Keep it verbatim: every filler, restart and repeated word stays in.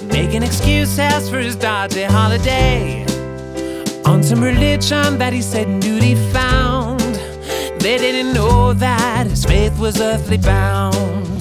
making excuses for his dodgy holiday, on some religion that he said duty found. They didn't know that his faith was earthly bound.